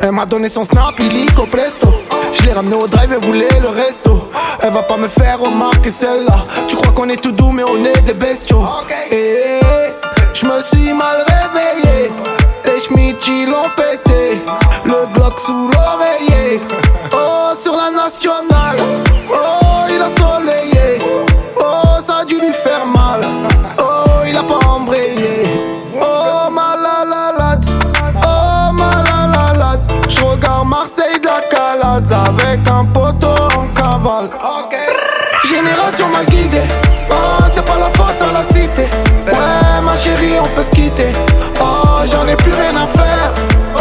Elle m'a donné son snap illico presto. Je l'ai ramené au drive, elle voulait le resto. Elle va pas me faire remarquer celle-là. Tu crois qu'on est tout doux mais on est des bestiaux. Et je me suis mal réveillé. Les schmitty l'ont pété. Le Glock sous l'oreiller. Oh sur la nationale. Oh il a soleillé. Oh ça a dû lui faire mal. Oh il a pas embrayé. Oh malalalade. Oh malalalade. Je regarde Marseille de la calade. Avec un poteau en cavale. Génération mal guidée. Oh c'est pas la faute à la cité. Ouais ma chérie on peut se quitter. Oh j'en ai plus rien à faire. Oh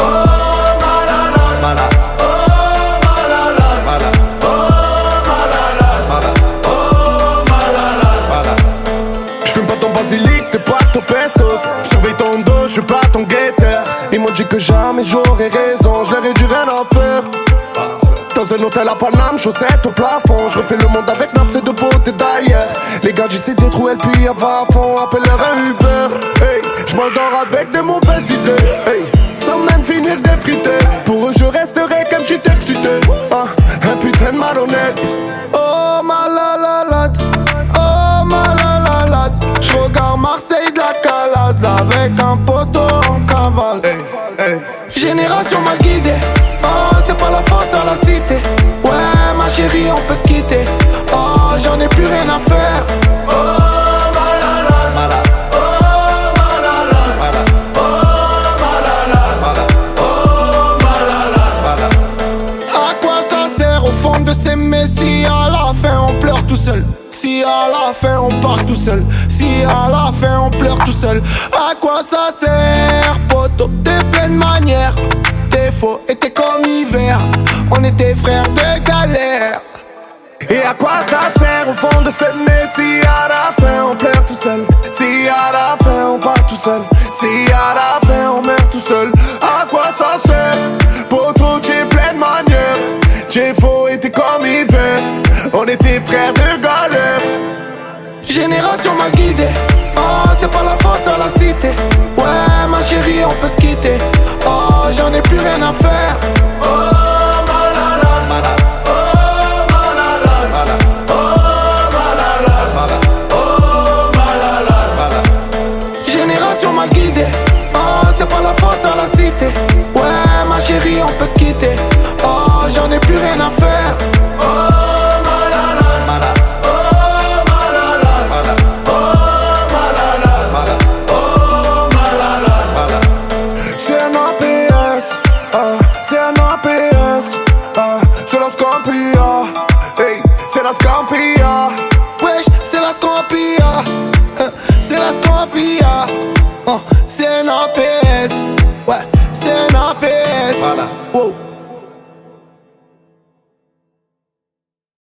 malala. Oh malala. Oh malala. Oh malala. J'fume pas ton basilic, t'es pas ton pestos. Surveille ton dos, j'suis pas ton guetteur. Ils m'ont dit que jamais j'aurais raison, j'leur ai du rien à faire. Dans un hôtel à Paname, chaussettes au plafond. Je refais le monde avec nappes et de beauté d'ailleurs. Les gars d'ici des trous, puis elle va à fond. Appelle-leur un Uber. Hey, je m'endors avec des mauvaises idées. Hey, sans même finir d'effriter. Pour eux, je resterai comme j'étais excité. Ah, un putain de malhonnête. Oh malalalade. Oh malalalade. Je regarde Marseille de la calade. Avec un poteau en cavale. Hey. Génération mal guidée. Oh c'est pas la faute à la cité. Ouais ma chérie on peut se quitter. Oh j'en ai plus rien à faire. Oh malala. Oh malala. Oh malala. Oh malala. À quoi ça sert au fond de s'aimer si à la fin on pleure tout seul? Si à la fin on part tout seul. Si à la fin on pleure tout seul. À quoi ça sert poteau? T'es plein de manières. T'es faux et t'es comme hiver. On était frères de galère. Et à quoi ça sert au fond de s'aimer si à la fin on pleure tout seul? Si à la fin on part tout seul? Si à la fin on meurt tout seul? À quoi ça sert? Poto t'es plein de manières. T'es faux et t'es comme hiver. On était frères de galère. Génération mal guidée. Oh c'est pas la faute à la cité. Ouais ma chérie on peut se quitter. Oh j'en ai plus rien à faire. Oh malala. Oh malala. Oh malala. Oh malala. Génération mal guidée. Oh c'est pas la faute à la cité. Ouais ma chérie on peut se quitter. Oh j'en ai plus rien à faire. Oh c'est la Scampia. Wesh, c'est la Scampia. C'est la Scampia. C'est un AP.